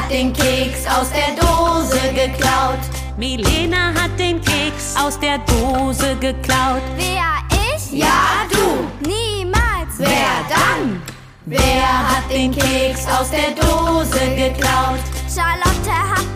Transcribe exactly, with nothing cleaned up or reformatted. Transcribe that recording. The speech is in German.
hat den Keks aus der Dose geklaut. Milena hat den Keks aus der Dose geklaut. Wer, ich? Ja, du. Niemals. Wer dann? Wer hat den Keks aus der Dose geklaut? Charlotte hat